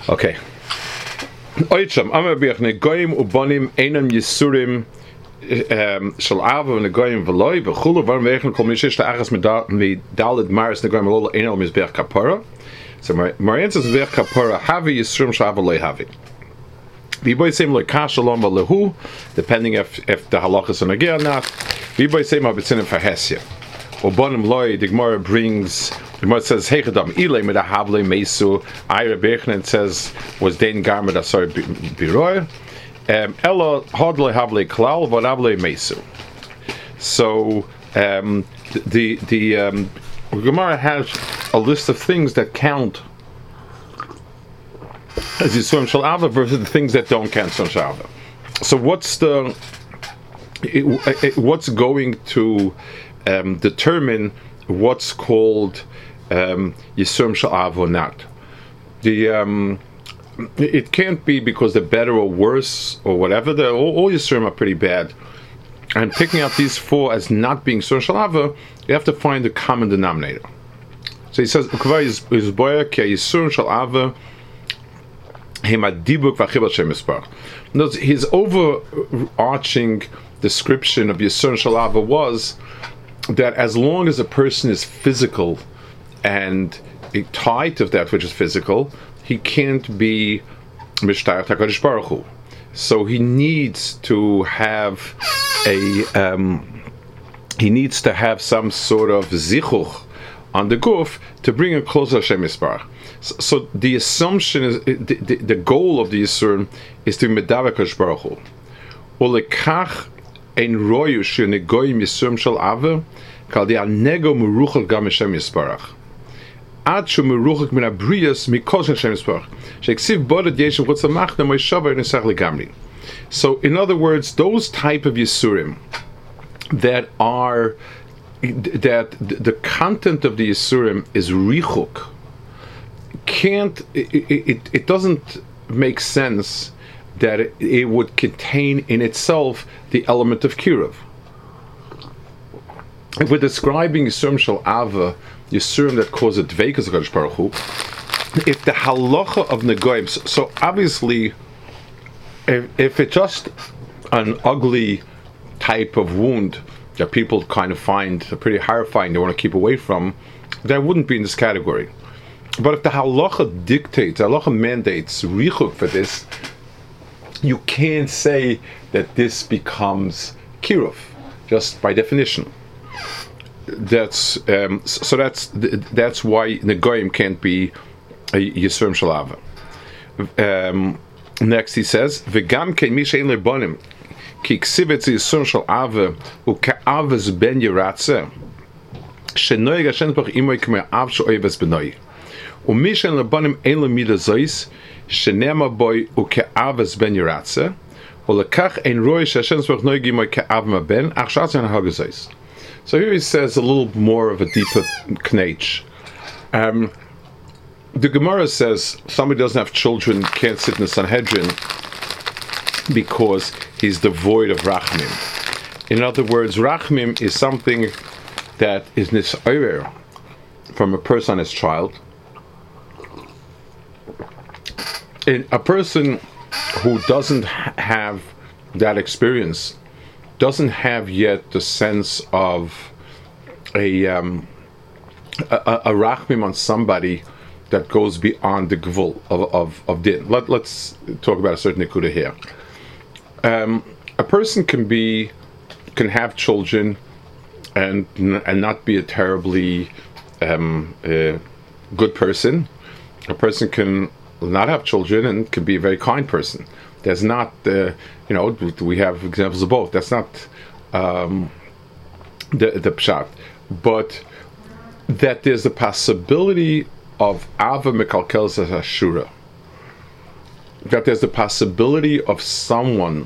Okay. Oicham, Amar Biach Negoim Ubonim Einam Yisurim Shal Ava Negoim Veloy V'chulu Varim Veichen Kol Mishish Ta'achas Midalid Maris Negoim Alola Einam Mizbeach Kapara. So Marian says Mizbeach Kapara Havi Yisurim Shal Ava Loy Havi. Viboy Seim Loy Kash Shalom V'lehu, depending if the halachas are nagir or not. Viboy Seim Abitzinin Fahesya. Ubonim Loy, the Gemara brings. The Gemara says, "Heichadam ilay mit havle mesu." Ira Bechnen says was den garment asar biroy. Ella hadle havle klal v'od havle mesu. So the Gemara has a list of things that count as Yisurim Shel Ava versus the things that don't count Shel Ava. So what's going to determine what's called Yisurim Shel Ava or not? It can't be because they're better or worse or whatever. All Yisurim are pretty bad. And picking out these four as not being Yisurim Shel Ava, you have to find the common denominator. So he says, Yisurim Shel Ava. His overarching description of Yisurim Shel Ava was that as long as a person is physical and tied to that which is physical, he can't be Mishtayach HaKadosh Baruch Hu. So he needs to have some sort of zichuch on the guf to bring him closer to Hashem Yisparach. So the assumption is the goal of the Yisurim is to be Medavar HaKadosh Baruch Hu. Olekach ein royu shenegoyim Yisurim Shel Ava kal di anego meruchel gam Hashem Yisparach. Ad shu meruchel min abriyas mikol Hashem Yisparach. Sheksiv bodet yeshem chutz hamachna moishavar nesach legamri. So in other words, those type of Yisurim that the content of the Yisurim is richuk, it doesn't make sense that it would contain in itself the element of kiruv. If we're describing Yisurim Shel Ava, Yisurim that cause a dveikus HaKadosh Baruch Hu, if the halacha of negoim, so obviously, if it's just an ugly type of wound that people kind of find pretty horrifying, they want to keep away from, that wouldn't be in this category. But if the halacha dictates, the halacha mandates richuk for this, you can't say that this becomes kiruv, just by definition. That's why negoim can't be a Yisurim Shel Ava. Next he says, "V'gam kein mi she'en lebonim ki ksivet Yisurim Shel Ava u'ka'avas ben yiratze shenoig Hashem Yisparach imoy k'mei av she'oivas benoi u'mi she'en lebonim ein lo mida zois shenema boy u'ka'avas ben yiratze u'lekach ein roi she'Hashem Yisparach noig imoy ka'av ma ben ach shatz en hagazois." So here he says a little more of a deeper knach. The Gemara says somebody doesn't have children, can't sit in the Sanhedrin because he's devoid of rachmim. In other words, rachmim is something that is nis'oyer from a person on his child. And a person who doesn't have that experience doesn't have yet the sense of a rachmim on somebody that goes beyond the gvul of din. Let's talk about a certain nekuda here. A person can have children and not be a terribly good person. A person can not have children and can be a very kind person. There's not, we have examples of both. That's not the pshat, but that there's a possibility of Ava Mekalkeles Ashura. That there's the possibility of someone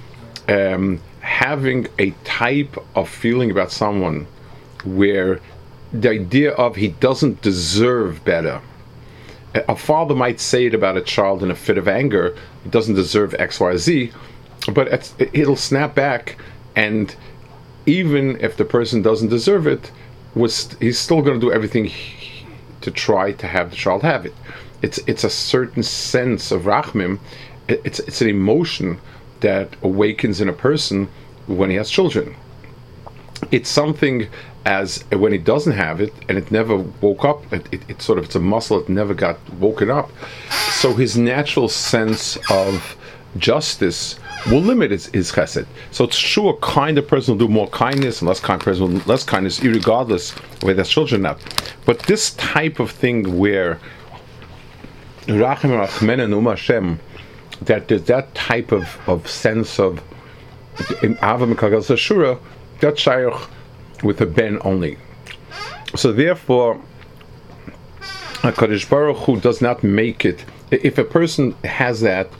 having a type of feeling about someone where the idea of he doesn't deserve better. A father might say it about a child in a fit of anger, he doesn't deserve X, Y, Z, but it'll snap back, and even if the person doesn't deserve it, he's still going to do everything to try to have the child have it. it's a certain sense of rachmim. It's an emotion that awakens in a person when he has children. It's something as when he doesn't have it and it never woke up. It's a muscle that never got woken up. So his natural sense of justice will limit his chesed. So it's true, a kind of person will do more kindness, and less kind person will do less kindness, irregardless of whether there's children or not. But this type of thing where Rachim Rachmenen Hashem, that there's that type of sense of Ava Mekagel Sashura, that's shaykh with a ben only. So therefore, HaKadosh Baruch Hu does not make it. If a person has that,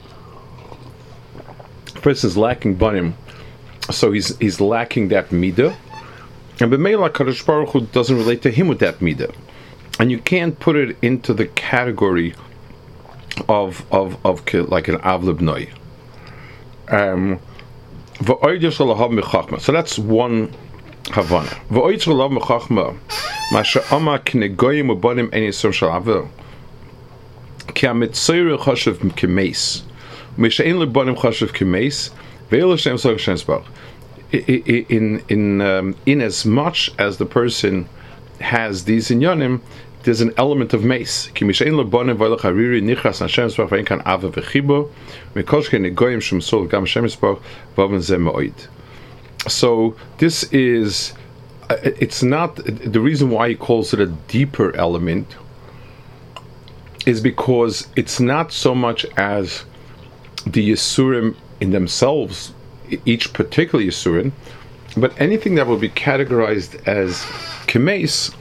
a person is lacking banim, so he's lacking that midah, and b'meila HaKadosh Baruch Hu doesn't relate to him with that midah, and you can't put it into the category of like an avlib noi. So that's one Havana. Masha Ama Kinegoyim Ubanim Eni Sum Shalavel. Kiamitzir Chashav Kimes. Misha in Libanim Chashav Kimes. Veil Hashem Sog Shensbach. In as much as the person has these inyanim, there's an element of mace. Kimisha in Libanim Veilach Hariri Nichas Hashem Sbach Vein Kan Ava Vechibo. Mikosh Kinegoyim Shum Sol Gam Hashem Sbach Vaven Zem Oid. So this is, it's not, the reason why he calls it a deeper element is because it's not so much as the Yisurim in themselves, each particular Yisurim, but anything that will be categorized as Kemes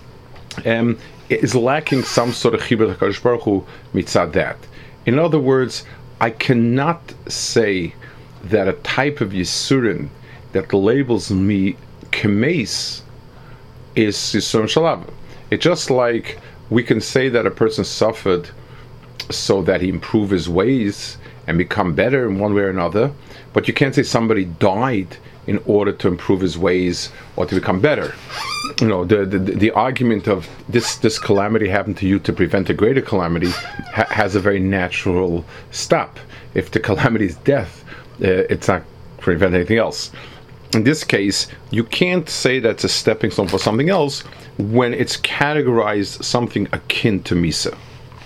is lacking some sort of Chibur HaKadosh Baruch Hu mitzad that. In other words, I cannot say that a type of Yisurim that labels me kemes is Yisurim Shalav. It's just like we can say that a person suffered so that he improve his ways and become better in one way or another, but you can't say somebody died in order to improve his ways or to become better. You know, the argument of this calamity happened to you to prevent a greater calamity has a very natural stop. If the calamity is death, it's not prevent anything else. In this case, you can't say that's a stepping stone for something else when it's categorized something akin to Misa.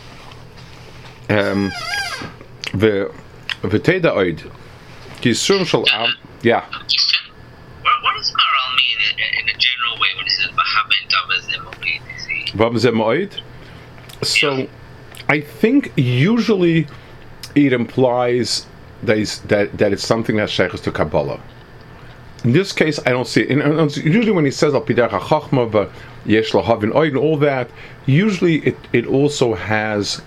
The Teda Oid. Yeah. What does Maral mean in a general way when it says Vahaben Zem Oid? So, I think usually it implies that it's something that sheikhs to Kabbalah. In this case, I don't see it. Usually when he says Al Pidach HaChachma Yesh Lahavin Oid and all that, usually it also has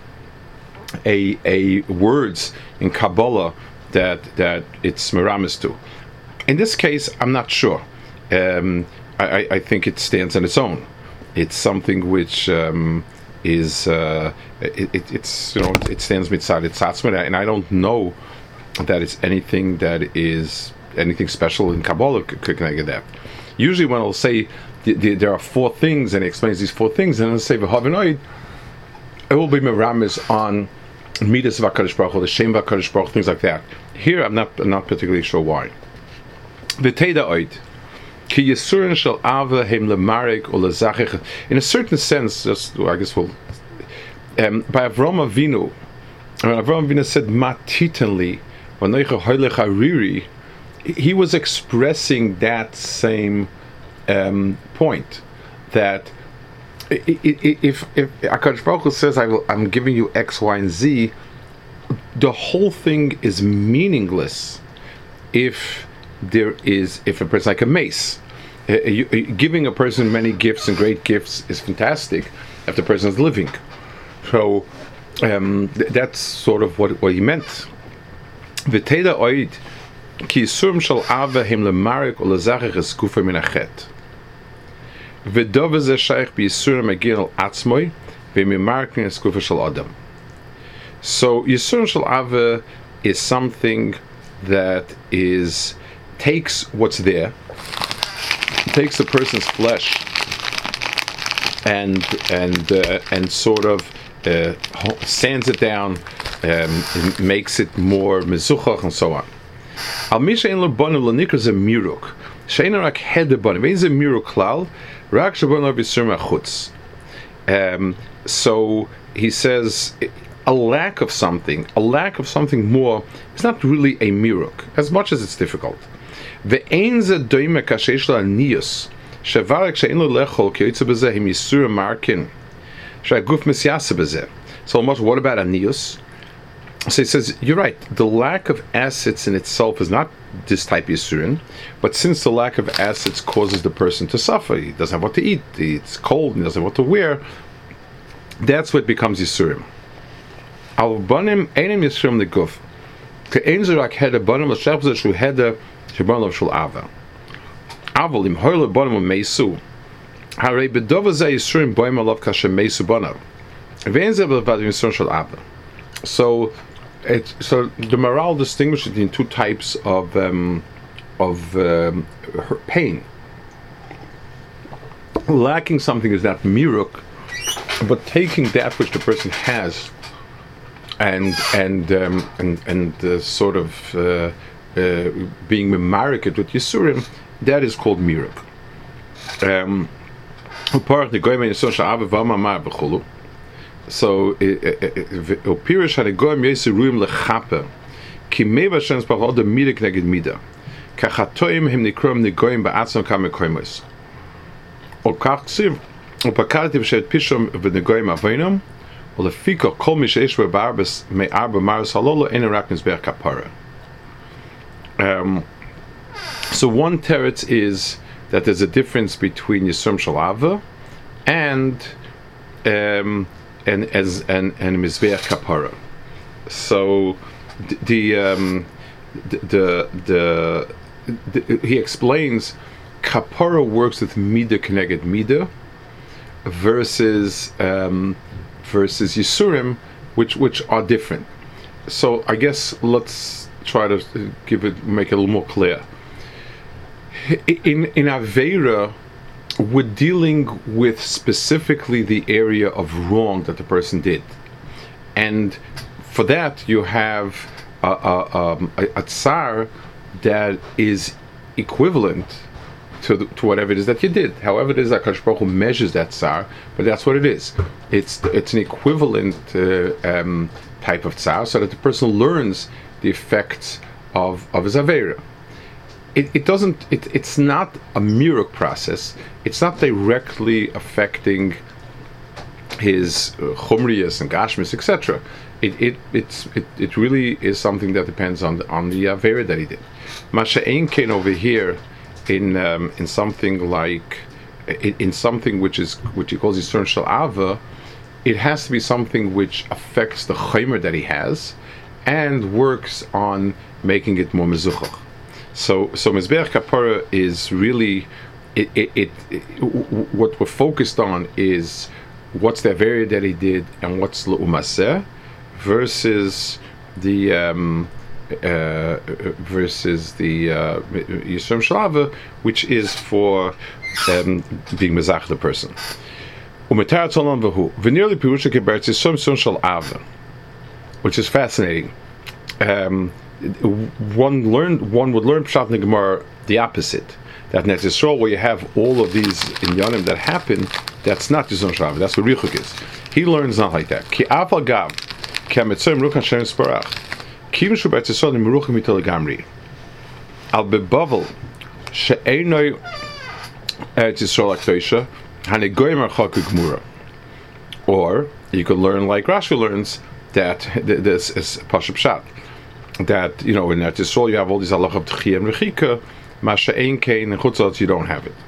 a words in Kabbalah that it's meramis to. In this case, I'm not sure. I think it stands on its own. It's something which is it's it stands mitzad itzatzma, and I don't know that it's anything that is anything special in Kabbalah could connect that. Usually when I'll say there are four things and he explains these four things, and I'll say v'havinoid, it will be meramis on midas of HaKadosh Baruch Hu, the shem of HaKadosh Baruch Hu, things like that. Here I'm not particularly sure why. V'teida oid ki yisurin shel ava hem lemarek or lezachich. In a certain sense, I guess we'll by Avraham Avinu, when Avraham Avinu said matitenli v'noicha hoylech hariri, he was expressing that same point, that if HaKadosh Baruch Hu says I'm giving you X, Y, and Z, the whole thing is meaningless if a person like a mace. Giving a person many gifts and great gifts is fantastic if the person is living. So that's sort of what he meant. V'teida oid ki yisurim shel ava hem lemarek or lezachich es gufa min achet. V'dov ze shaykh bi yisurim agin al atzmoi v'mimarkin es gufa shel adam. So yisurim shel ava is something that takes what's there, takes a person's flesh, and sort of sands it down, and makes it more mezuchach, and so on. Al mi she'en lo banim l'nikra ze miruk. She'en rak hed banim. Vein ze miruk klal, rak she'banim lo b'yisurim achutz. So he says a lack of something more is not really a miruk, as much as it's difficult. Ve'ein ze doime kashesh la niyus. Shevarek she'en lo lechol ki yitzu b'zeh him yisurim markin. She'aguf misyasa b'zeh. So much. What about aniyus? So he says, you're right, the lack of assets in itself is not this type of Yisurin, but since the lack of assets causes the person to suffer, he doesn't have what to eat, it's cold, he doesn't have what to wear, that's what becomes Yisurim. Al-Banim einem Yisurim neguf. Ke'en zerak heda banim l'shech b'zeh shu heda shebanim l'v shul ava. Aval im hoyle banim meisu. Harei b'dova zeh Yisurim boim alav kashem meisu banav. Ve'en zeh b'vad Yisurim shul ava. So the Maral distinguishes between two types of pain. Lacking something is not miruk, but taking that which the person has and sort of being memariket with Yisurim, that is called miruk. So, Pirish had a goyim yesiruim lechaper, ki meva shens b'chol the midik neged mida, kachatoim him nikrom negoyim ba'atzon kamekoimos. O kach ksiv, o pakarti v'shet pishom v'negoyim aveinam, o lefiko kol mi sheish v'barbes me arba maris halolo en araknis ber kapara. So one teretz is that there's a difference between Yisurim Shalava and Mizbeach Kapara. So he explains Kapara works with Mida Keneged Mida versus Yisurim, which are different. So I guess let's try to make it a little more clear. In Aveira, we're dealing with specifically the area of wrong that the person did, and for that you have a tsar that is equivalent to whatever it is that you did. However, it is that HaKadosh Baruch Hu measures that tsar, but that's what it is. It's an equivalent type of tsar, so that the person learns the effects of his aveira. It's not a miruk process. It's not directly affecting his chumriyas and gashmis, etc. It really is something that depends on the avera that he did. Masha'ein came over here in something like in something which he calls Yisurim Shel Ava. It has to be something which affects the chaymer that he has and works on making it more mezuchach. So Mizbeach Kapara is really what we're focused on is what's the avera that he did and what's l'umaseh versus the Yisurim Shel Ava, which is for being mezach the person. Which is fascinating. One would learn Pshat in the Gemara the opposite. That in Yisrael, where you have all of these inyanim that happen, that's not Yisurim Shel Ava. That's what Richuk is. He learns not like that. Ki afal gav, ki amitzoyim ruchan shem sparach, ki mishu b'Eretz Yisrael nimeruchim mitol gamri. Al bebavel she'enoi Eretz Yisrael aktoisha hanegoyim archaku gmura. Or you could learn like Rashi learns that this is Pashup Pshat. That, in Eretz Yisrael you have all these halach of Tchiyah and Rechika, Masha'ein Kain and Chutzot you don't have it.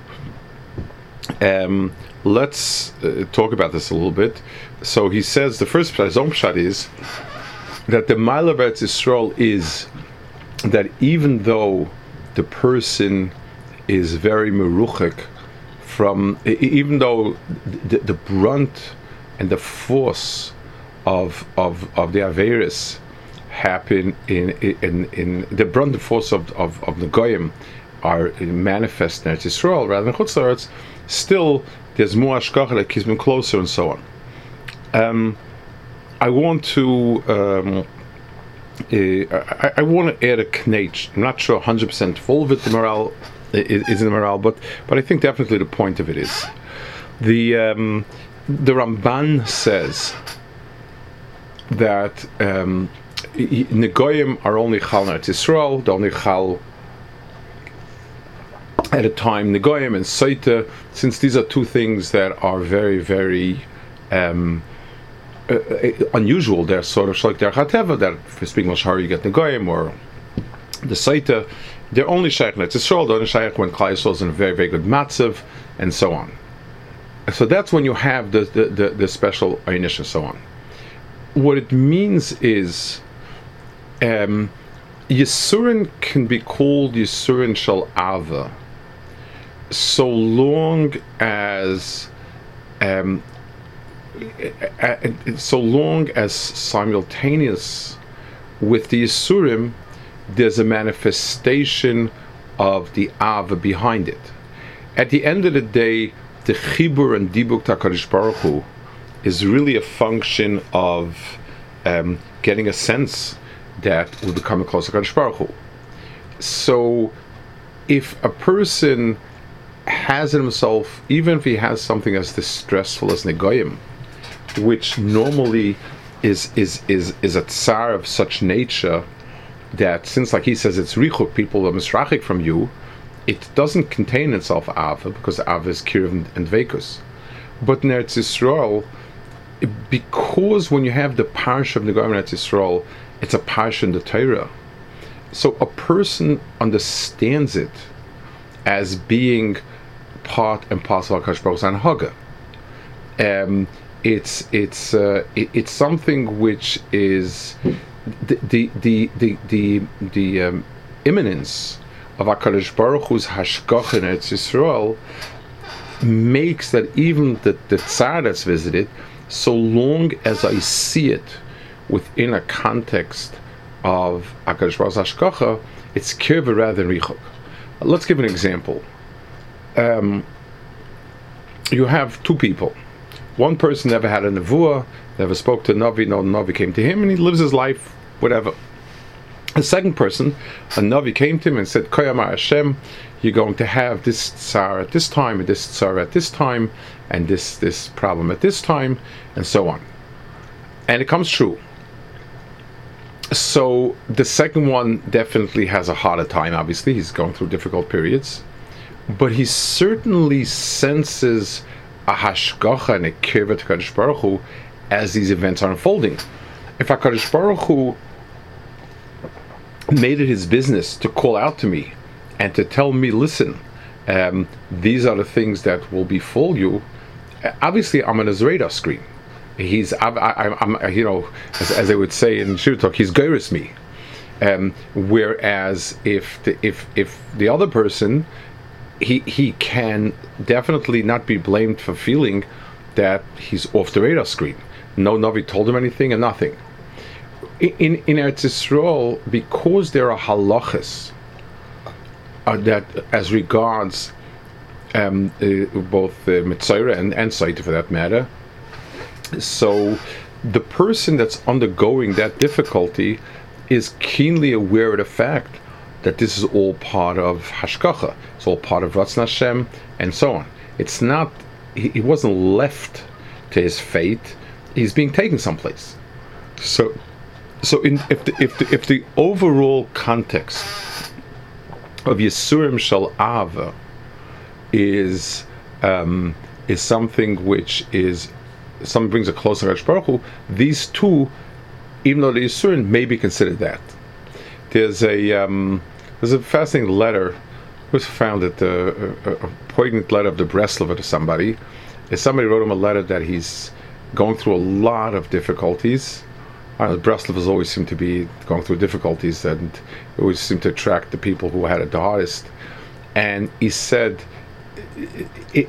Let's talk about this a little bit. So he says the first Pshat, his own Pshat is that the Ma'al of Eretz Yisrael is that even though the person is very meruchik from, even though the brunt and the force of the Averis happen in the brunt and force of the Goyim are manifest in Eretz Yisrael rather than Chutz La'aretz, still there's more Ashkacha that keeps them closer and so on. I want to I want to add a knetch. I'm not sure 100% full of it. The morale is in the morale, but I think definitely the point of it is the Ramban says that Negoyim are only chal in Eretz Yisrael. They're only chal at a time. Negoyim and Saita, since these are two things that are very, very unusual. They're sort of like their Chateva, that if you speak Mashar you get Negoyim, or the Saita. They're only shaykh in Eretz Yisrael. They're only shaykh when Klal Yisrael is in a very, very good matzav, and so on. So that's when you have the special einish and so on. What it means is Yisurin can be called Yisurin Shal Ava so long as simultaneous with the Yisurim there's a manifestation of the Ava behind it. At the end of the day, the Chibur and Dibuk HaKadosh Baruch Hu is really a function of getting a sense that we're becoming closer to HaKadosh Baruch Hu. So if a person has in himself, even if he has something as distressful as Negoyim, which normally is a tsar of such nature that, since like he says it's Richuk, people are misrachik from you, it doesn't contain itself Ava, because Ava is Kirv and Dveikus. But in Eretz Yisrael, because when you have the Parsha of Negoyim in Eretz Yisrael, it's a Parsha in the Torah. So a person understands it as being part and parcel of HaKadosh Baruch Hu's Anhaga. It's something which is the imminence of HaKadosh Baruch Hu's hashgacha in Eretz Yisrael makes that even the tzar that's visited, so long as I see it within a context of HaKadosh Baruch Hu's hashgacha, it's kirva rather than richuk. Let's give an example. You have two people. One person never had a nevuah, never spoke to a Navi, no Navi came to him, and he lives his life, whatever. The second person, a Navi came to him and said, Koyamar Hashem, you're going to have this tsar at this time, and this tsar at this time, and this problem at this time, and so on. And it comes true. So the second one definitely has a harder time, obviously. He's going through difficult periods. But he certainly senses a hashgacha and a kirva to HaKadosh Baruch Hu as these events are unfolding. If HaKadosh Baruch Hu made it his business to call out to me and to tell me, listen, these are the things that will befall you, obviously I'm on his radar screen. I'm you know, as they would say in Shir Talk, he's geiris me. Whereas if the other person, he can definitely not be blamed for feeling that he's off the radar screen. No Navi told him anything and nothing. In Eretz Yisrael, because there are halachas that, as regards both Mitzayra and Saita for that matter, so the person that's undergoing that difficulty is keenly aware of the fact that this is all part of Hashgacha, it's all part of Ratzon Hashem, and so on. It's not, he wasn't left to his fate, he's being taken someplace. So if the overall context of Yisurim Shal Ava is something which is, something brings a closer to HaKadosh Baruch Hu, these two, even though the Yisurim may be considered that. There's a fascinating letter. It was found at a poignant letter of the Breslover to somebody. Somebody wrote him a letter that he's going through a lot of difficulties. Breslovers always seem to be going through difficulties, and always seem to attract the people who had it the hardest. And he said, the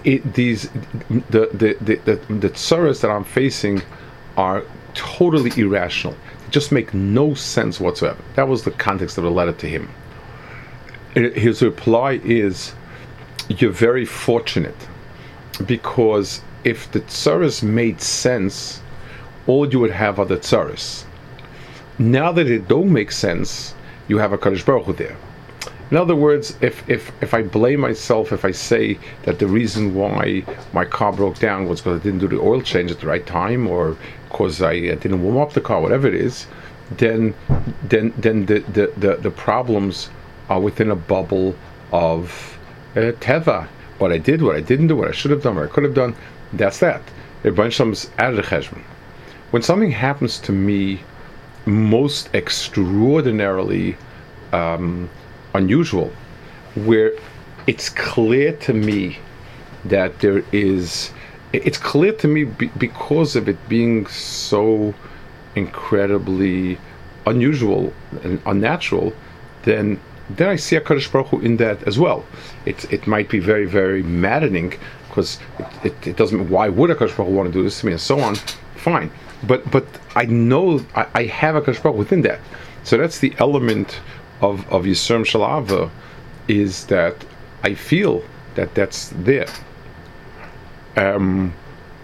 tsuras that I'm facing are totally irrational. They just make no sense whatsoever. That was the context of the letter to him. His reply is, you're very fortunate, because if the tsuras made sense, all you would have are the tsaris. Now that it don't make sense, you have a Kadosh Baruch Hu there. In other words, if I blame myself, if I say that the reason why my car broke down was because I didn't do the oil change at the right time, or because I didn't warm up the car, whatever it is, then the problems are within a bubble of teva. What I did, what I didn't do, what I should have done, what I could have done. That's that. Rebbeinu Shalom's out of the cheshbon. When something happens to me most extraordinarily unusual, where it's clear to me that it's clear to me because of it being so incredibly unusual and unnatural, then I see a Kadosh Baruch Hu in that as well. It might be very, very maddening, because it doesn't. Why would a Kadosh Baruch Hu want to do this to me, and so on? Fine, but I know I have a Kadosh Baruch Hu within that. So that's the element of Yisurim Shel Ahava, is that I feel that that's there. So in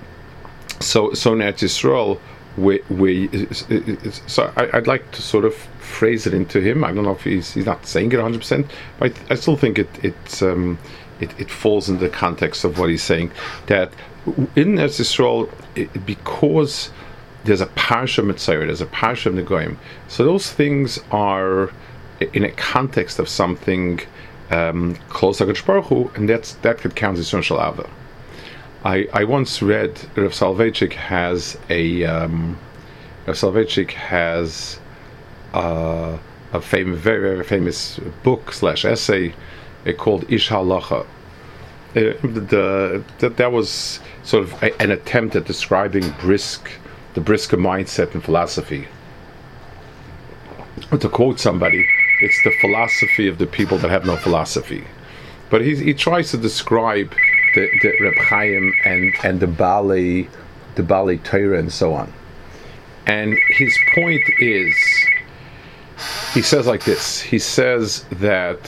Eretz Yisrael, so I'd like to sort of phrase it into him. I don't know if he's not saying it 100%, but I still think it falls in the context of what he's saying. That in Eretz Yisrael, because there's a parsha mitzayir, there's a parsha negoim, so those things are in a context of something close to HaKadosh Baruch Hu, and that could count as Yisurim Shel Ahava. I once read Rav Soloveitchik has a very, very famous book / essay called Ish Halacha. That was sort of an attempt at describing the brisker mindset in philosophy. But to quote somebody, it's the philosophy of the people that have no philosophy. But he tries to describe the Reb Chaim and the Balei Torah and so on. And his point is, he says like this. He says that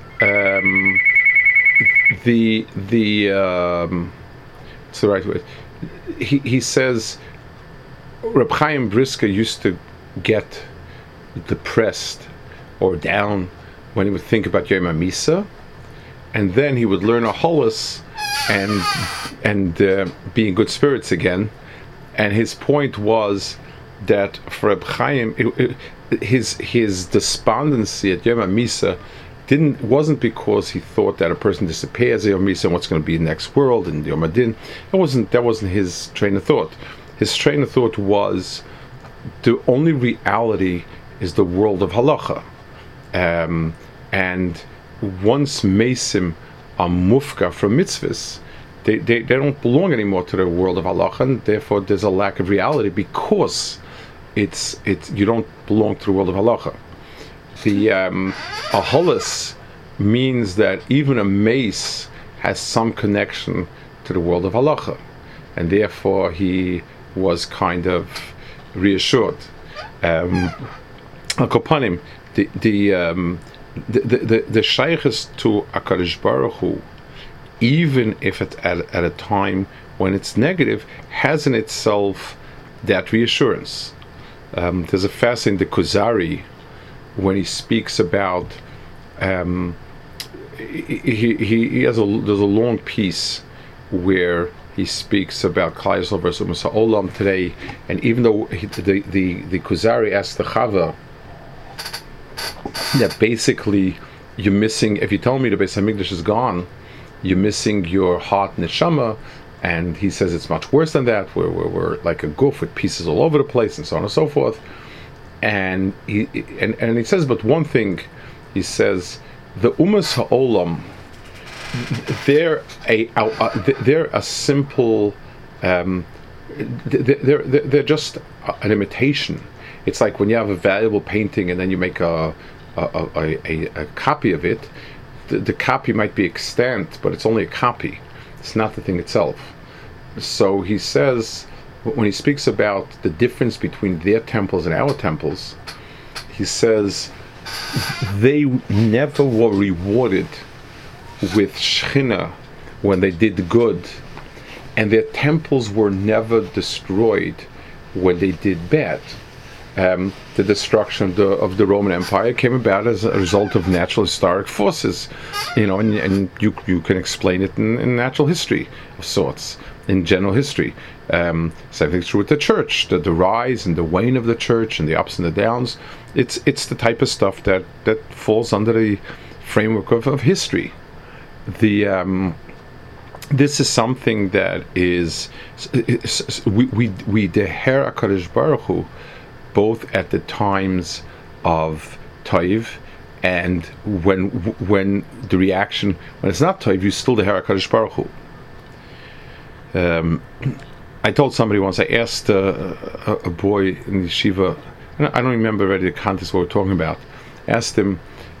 what's the right word? He says Reb Chaim Brisker used to get depressed or down when he would think about Yom HaMisa, and then he would learn a holus and be in good spirits again. And his point was that for Reb Chaim, his despondency at Yom HaMisa wasn't because he thought that a person disappears at Yom HaMisa and what's going to be in the next world and Yom HaDin. That wasn't his train of thought. His train of thought was the only reality is the world of halacha, and once mesim are mufka from mitzvahs, they don't belong anymore to the world of halacha, and therefore there's a lack of reality because it's you don't belong to the world of halacha. The aholus means that even a mace has some connection to the world of halacha, and therefore he was kind of reassured. Al Kopanim, the shaykhs to HaKadosh Baruch Hu, even if it's at a time when it's negative, has in itself that reassurance. There's a fascinating, the Kuzari, when he speaks about, he has there's a long piece where he speaks about Klal Yisrael versus Umas Ha'olam today, and even though the Kuzari asked the Chava that basically you're missing, if you tell me the Beis Hamikdash is gone, you're missing your heart neshama, and he says it's much worse than that. We're like a goof with pieces all over the place and so on and so forth. And he says, but one thing, he says, the Umas Ha'olam, they're a simple, they're just an imitation. It's like when you have a valuable painting and then you make a copy of it. The copy might be extant, but it's only a copy. It's not the thing itself. So he says, when he speaks about the difference between their temples and our temples, he says they never were rewarded with Shechina when they did good, and their temples were never destroyed when they did bad. The destruction of the Roman Empire came about as a result of natural historic forces, and you can explain it in natural history of sorts, in general history. Same thing true with the church, the rise and the wane of the church and the ups and the downs. It's the type of stuff that falls under the framework of history. This is something that is we deher HaKadosh Baruch Hu, both at the times of Toiv and when the reaction, when it's not Toiv, you still deher HaKadosh Baruch Hu. I told somebody once, I asked a boy in the yeshiva, I don't remember already the context what we're talking about, asked him,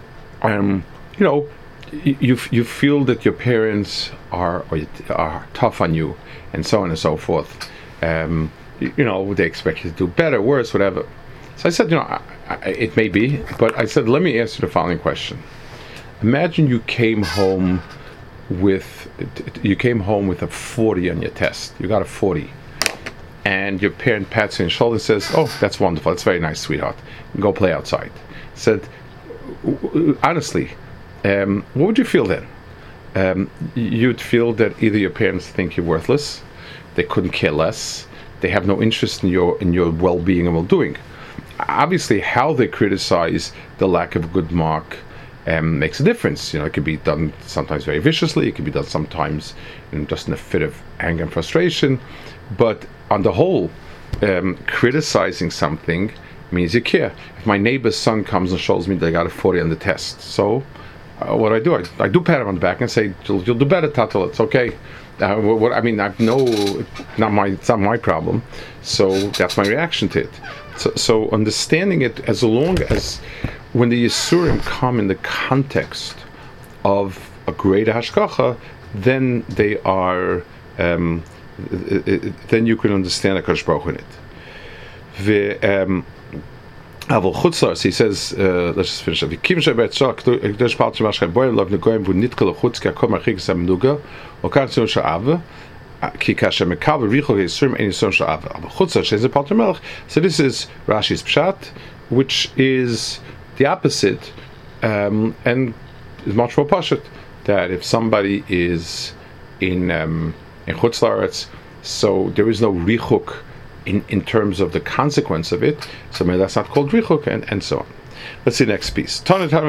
you feel that your parents are tough on you, and so on and so forth. They expect you to do better, worse, whatever. So I said, it may be, but I said, let me ask you the following question. Imagine you came home with a 40 on your test. You got a 40, and your parent pats you on the shoulder and says, "Oh, that's wonderful. That's very nice, sweetheart. Go play outside." Said, honestly, what would you feel then? You'd feel that either your parents think you're worthless, they couldn't care less, they have no interest in your well-being and well-doing. Obviously, how they criticize the lack of a good mark makes a difference. It can be done sometimes very viciously, it can be done sometimes just in a fit of anger and frustration, but on the whole, criticizing something means you care. If my neighbor's son comes and shows me they got a 40 on the test, so what do? I do pat him on the back and say, you'll do better, Tatel, it's okay. I know it's not my problem, so that's my reaction to it. So understanding it, as long as when the Yisurim come in the context of a greater hashgacha, then they are, then you can understand HaKadosh Baruch Hu in it. Avol Chutzlars, he says, let's just finish up. Kim Shabbat Shak, Ekdosh Palcha Mashchay Boy, Lov Negoyim, Bu Nitkel Chutz, Ki Akom Achik Sam Nuga, Okar Tzon Sha'ava, Ki Kashem Mekabel Richo Yisurim Ein Yisurim Sha'ava. Avol Chutzlars says the Palcha Melech. So this is Rashi's Pshat, which is the opposite, and is much more pashut, that if somebody is in Chutzlaretz, so there is no richuk in terms of the consequence of it, so maybe that's not called richuk, and so on. Let's see the next piece.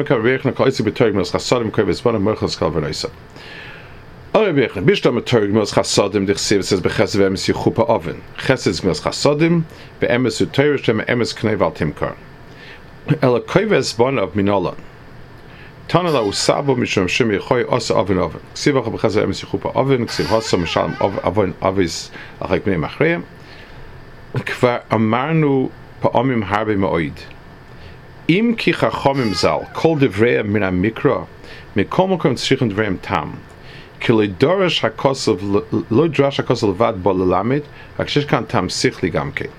Ela koives bon of minola. Tanala usabo mishum shim yechoy osa oven oven. Ksiva chabechaza emes yechupa oven. Ksiv hosa mishalom oven avis achek bnei machreya. Kvar amarnu pa'omim harbe ma'oid. Im ki chachomim zal kol devreya min ha-mikra mikol mokom tzrichim devreyim tam. Ki lo dorash hakosel levad bo lelamid hakshish kan tam sichli gamke.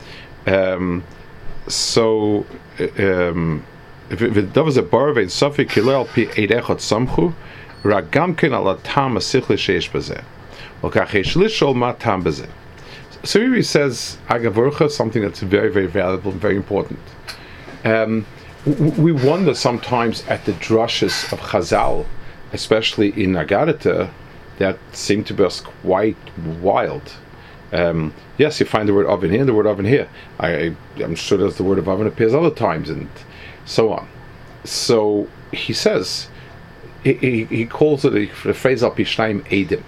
So, if there was a bar of Sofi Kilel P. Eidechot Samchu, Ragamkin ala Tam Asichle Sheish Bazeh. Okachesh Lishol Ma Tam Bazeh. So here he says Agavurcha, something that's very, very valuable and very important. We wonder sometimes at the drushes of Chazal, especially in Agadita, that seem to be quite wild. Yes, you find the word oven here and the word oven here. I'm sure there's the word of oven appears other times and so on. So he says, he calls it the phrase al pishnaim edim.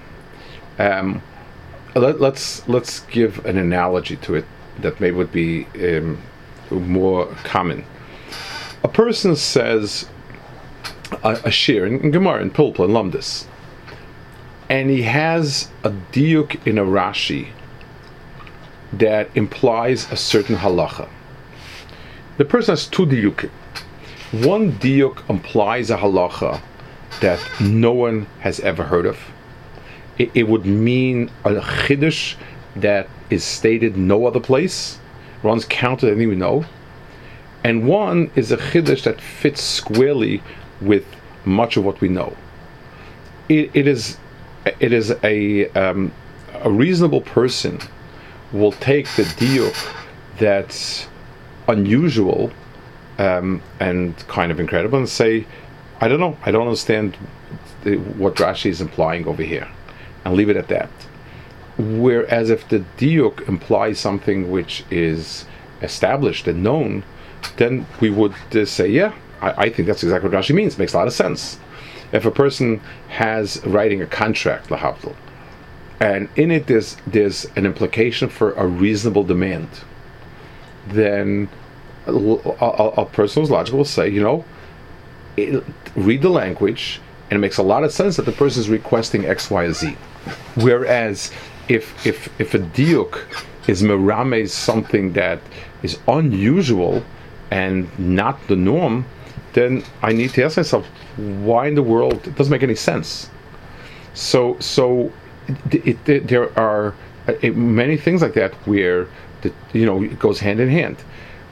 Let's give an analogy to it that maybe would be more common. A person says a shir in Gemara, in Pilpul, in Lumdis, and he has a diuk in a Rashi that implies a certain halacha. The person has two diukim. One diuk implies a halacha that no one has ever heard of. It would mean a chiddush that is stated no other place, runs counter than we know. And one is a chiddush that fits squarely with much of what we know. It is a reasonable person will take the diuk that's unusual and kind of incredible and say, I don't know, I don't understand what Rashi is implying over here, and leave it at that. Whereas if the diuk implies something which is established and known, then we would say, yeah, I think that's exactly what Rashi means. Makes a lot of sense. If a person has writing a contract, lahavdil, and in it there's an implication for a reasonable demand, then a person who's logical will say, read the language, and it makes a lot of sense that the person is requesting X, Y, or Z. Whereas if a diuk is merames something that is unusual and not the norm, then I need to ask myself, why in the world? It doesn't make any sense. So there are many things like that where it goes hand in hand.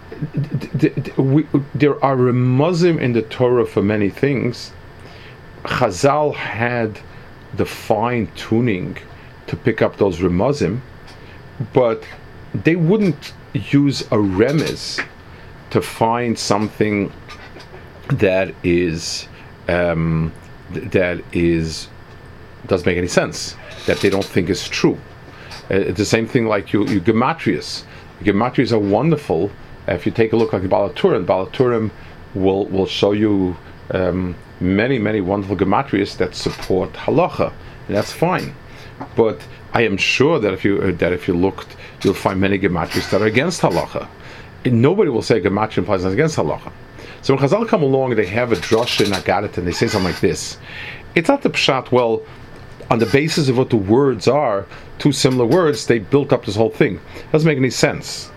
There are remuzim in the Torah for many things. Chazal had the fine tuning to pick up those remuzim, but they wouldn't use a remez to find something that doesn't make any sense, that they don't think is true. It's the same thing like you gematrias. Gematrias are wonderful. If you take a look like the Balaturim will show you many, many wonderful gematrias that support halacha, and that's fine. But I am sure that if you looked, you'll find many gematrias that are against halacha. And nobody will say gematria implies nothing against halacha. So when Chazal come along, they have a drasha in Agadat, and they say something like this. It's not the pshat. Well, on the basis of what the words are, two similar words, they built up this whole thing. It doesn't make any sense.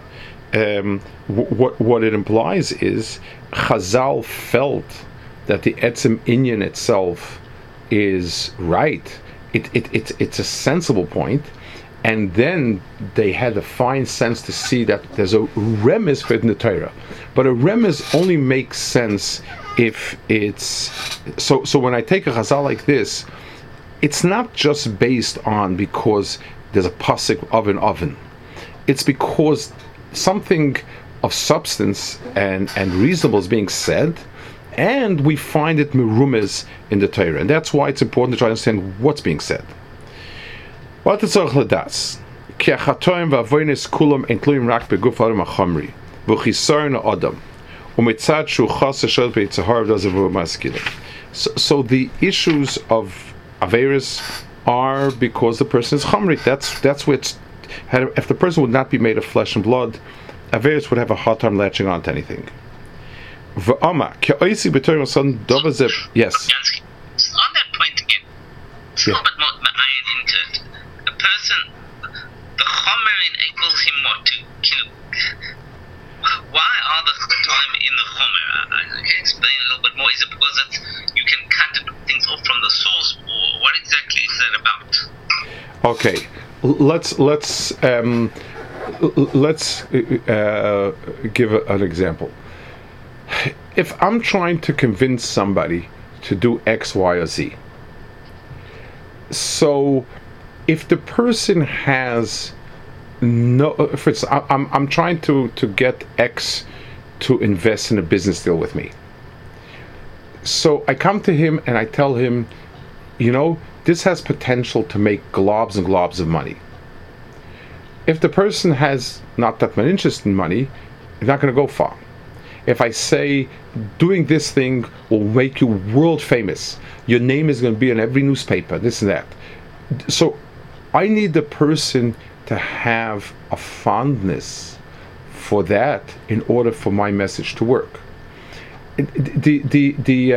What it implies is Chazal felt that the etzem inyan itself is right. It's a sensible point, and then they had a fine sense to see that there's a remez for it in the Torah, but a remez only makes sense if it's so. When I take a Chazal like this, it's not just based on because there's a pasuk of an oven. It's because something of substance and reasonable is being said, and we find it merumes in the Torah, and that's why it's important to try to understand what's being said. What is das? Ki achatoim va'avonis kulam entluim rak beguf adam achamri v'chisar na adam umitzad shu chas shel beitzahar v'dazavu maskilim. So the issues of averis are because the person is chamri. That's what. If the person would not be made of flesh and blood, averis would have a hard time latching on to anything. V'ama ki oisi b'torim son dovazev. Yes. On that point again, it's a little bit more ma'ayin into it. A person, the chomerin equals him what? To kill. Why are the time in the chomer? I can explain a little bit more. Is it because you can cut things off from the source, or what exactly is that about? Okay, let's give an example. If I'm trying to convince somebody to do X, Y, or Z, so if the person has no, for instance, I'm trying to get X to invest in a business deal with me. So I come to him and I tell him, this has potential to make globs and globs of money. If the person has not that much interest in money, it's not going to go far. If I say, doing this thing will make you world famous, your name is going to be in every newspaper, this and that. So I need the person to have a fondness for that in order for my message to work. The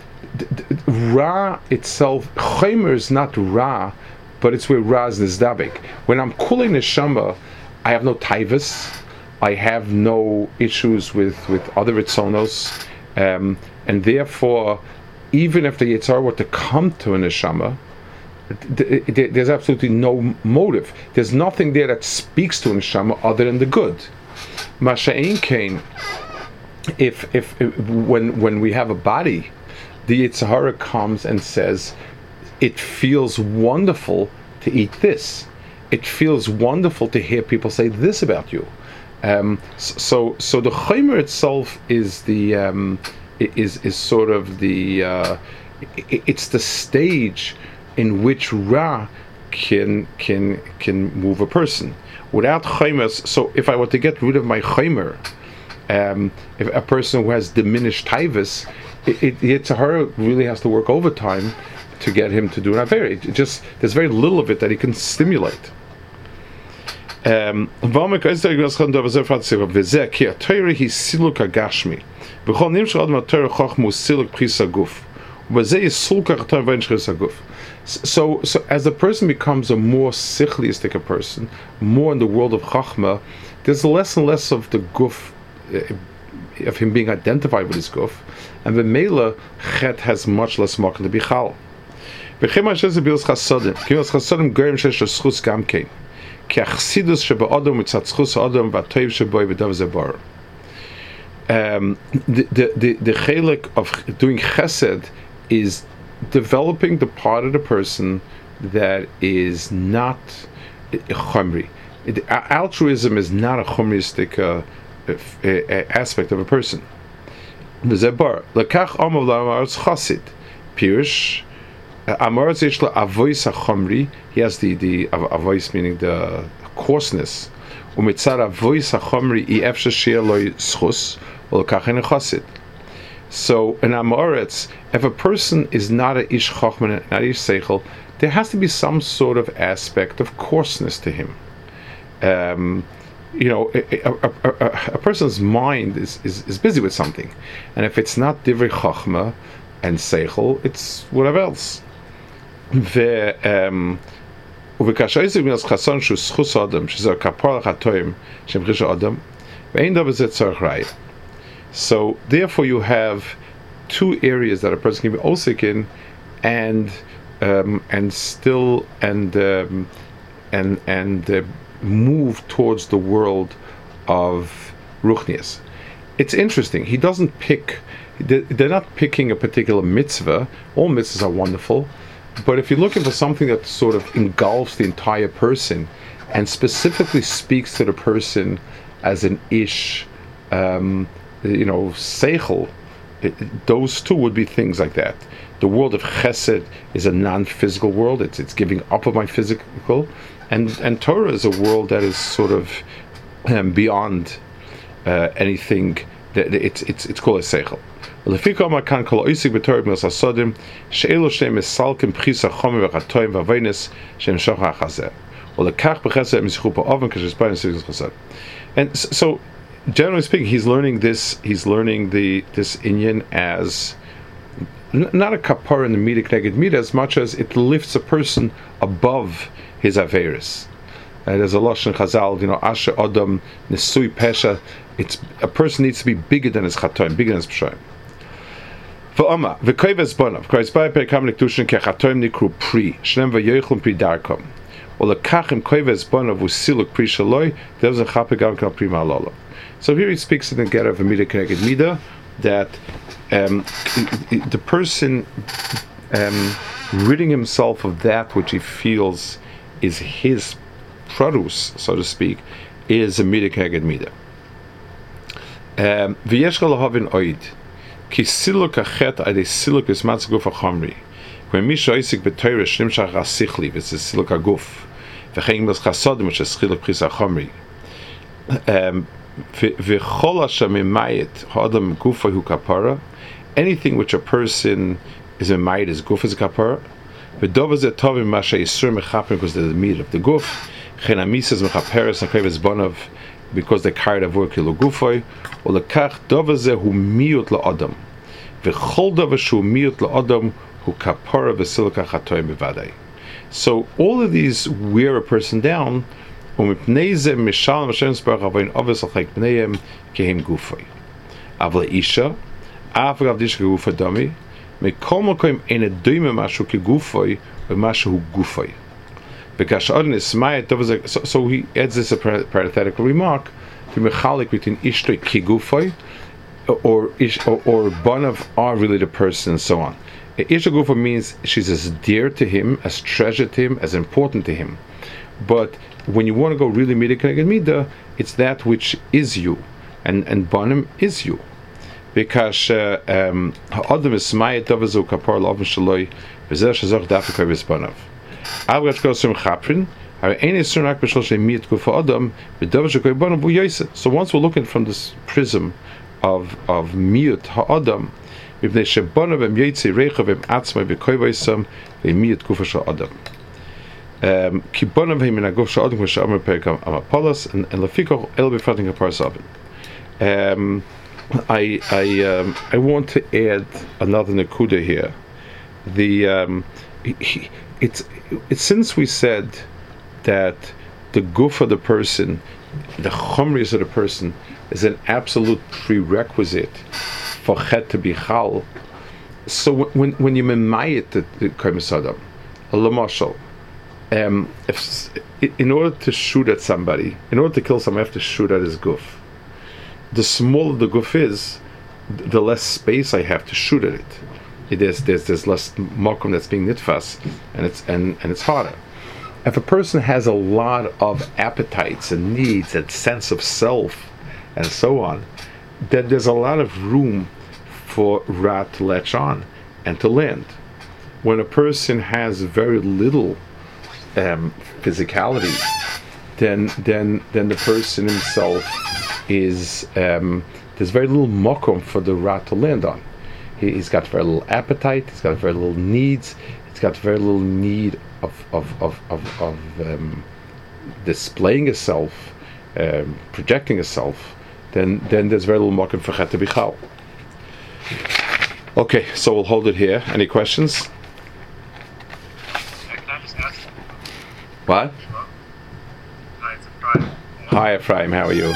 Ra itself, Chomer is not Ra, but it's where Ra is Nizdabik. When I'm kulei neshama, I have no taivas, I have no issues with other Ritzonos, and therefore, even if the Yitzhar were to come to a neshama, there's absolutely no motive. There's nothing there that speaks to a neshama other than the good. Masha'in Kain, when we have a body, the Yitzhara comes and says, it feels wonderful to eat this. it feels wonderful to hear people say this about you. So the Chomer itself is the is sort of the it's the stage in which Ra can move a person. Without Chomer, so if I were to get rid of my Chomer, if a person who has diminished Taivas, Yitzhahara really has to work overtime to get him to do an Avera. It just, there's very little of it that he can stimulate. So as the person becomes a more sichliistic a person, more in the world of Chachma, there's less and less of the guf, of him being identified with his guf, and the Mela Chet has much less market to be chal. The chelik of doing chesed is developing the part of the person that is not chomri. Altruism is not a chomristic aspect of a person. Lekach amav la'amaretz chasid pirush amaretz yesh lo avois hachomri. He has the avois meaning the coarseness. Umitzad avois hachomri ifshe shea loy schus ulekach en chasid. So in Amoretz, if a person is not a ish chachman, not ish seichel, there has to be some sort of aspect of coarseness to him. A person's mind is busy with something, and if it's not divrei chachma and seichel, it's whatever else. So therefore you have two areas that a person can be osik in, and move towards the world of ruchnias. It's interesting. He doesn't pick. They're not picking a particular mitzvah. All mitzvahs are wonderful, but if you're looking for something that sort of engulfs the entire person and specifically speaks to the person as an ish, seichel, those two would be things like that. The world of chesed is a non-physical world. It's giving up of my physical, and Torah is a world that is sort of beyond anything. That it's called a seichel. And so, generally speaking, he's learning this. He's learning this inyan as not a kapara in the midah kneged midah, as much as it lifts a person above his averis. There's a lashon Chazal, asher adam nesui pesha. It's a person needs to be bigger than his chatoim, bigger than his pshoim. V'ama v'koyves bonav koyzbay perkam lektushin kechatoim nikru pri shnem v'yoichlum pri darkom. Or lekachim koyves bonav usiluk pri shaloi there's a chapegam kal pri malolo. So here he speaks in the get of a midah kneged midah that the person ridding himself of that which he feels is his produce, so to speak, is a midah kneged midah. V'yesh lahavin oid ki siluk achet ade siluk is matzguf achamri. When misha isik b'toyre shnimshach asichli v'z siluk aguf v'chein b'z chasodim which is chiluk pris achamri. Anything which a person is a mayit is guf is a kapara. Because they're the meat of the guf. Because they carried a work kilo gufoy. Or lekach dovaze hu miyut laadam. V'chol dovaze hu miyut laadam hu kapara v'silka chatoim b'vadai. So all of these wear a person down. ומפני זה משל משל מספר חווין אובס על חלק בניהם כהם גופי. אבל לאישה, אף אגב דיש כגוף אדומי, מכל מקום אין הדומה משהו כגופי ומשהו גופי. וכאשר עוד נסמאי, so he adds this a parenthetical remark, to mechalik between ishtoi kigufoi, or bonav are really the person, and so on. Isha gufa means she's as dear to him, as treasured to him, as important to him. But when you want to go really mida keneged mida, it's that which is you, and banim is you, because Adam is mayet davazu kapar laven shaloi v'zer shazach dafik v'spanav. Avgach kosem chaprin. So once we're looking from this prism of miyut ha'adam, I want to add another nakuda here. It's since we said that the guf of the person, the chomris of the person, is an absolute prerequisite for chet to be chal. So when you memayit the kaimis adam, lamashal, if in order to shoot at somebody, in order to kill someone, I have to shoot at his guf. The smaller the guf is, the less space I have to shoot at it. There's less makom that's being nitfas, and it's harder. If a person has a lot of appetites and needs and sense of self and so on, then there's a lot of room for ra to latch on and to land. When a person has very little physicality, then the person himself is there's very little makom for the ra to land on. He's got very little appetite. He's got very little needs. He's got very little need of displaying itself, projecting itself. Then there's very little market for chet to be chal. Okay, so we'll hold it here. Any questions? Can I just ask? What? Hi, it's Ephraim. Hi, Ephraim. How are you?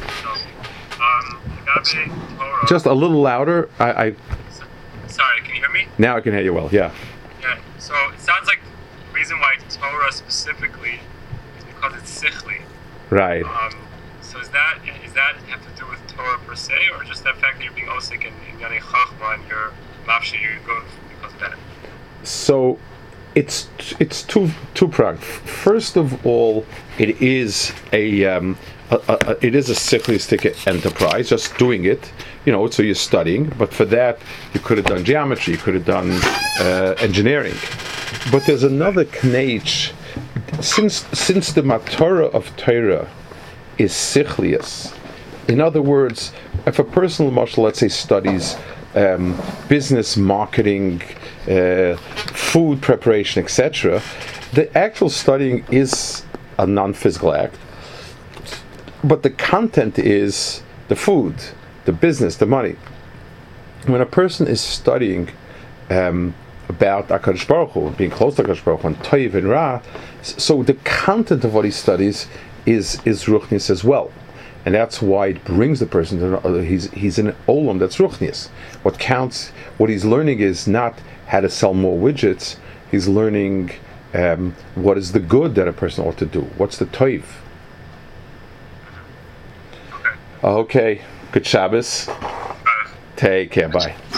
Agape Torah. Just a little louder. I Sorry, can you hear me? now I can hear you well. Yeah. Yeah. So it sounds like the reason why Torah specifically is because it's sichli. Right. So is that have to do with Torah per se, or just the fact that you're being osik in Yanei Chachma and you're mafshe you go because of that? So it's two pronged. First of all, it is a sicklistic enterprise, just doing it, so you're studying, but for that you could have done geometry, you could have done engineering. But there's another knech, since the matorah of Torah is sichlius. In other words, if a person, let's say, studies business, marketing, food preparation, etc., the actual studying is a non-physical act. But the content is the food, the business, the money. When a person is studying about HaKadosh Baruch Hu, being close to HaKadosh Baruch Hu, and Toiv and Ra, so the content of what he studies is Ruchnis as well. And that's why it brings the person to he's in an olam that's Ruchnis. What counts, what he's learning is not how to sell more widgets, he's learning what is the good that a person ought to do, what's the Toiv. Okay, good Shabbos. Take care, bye.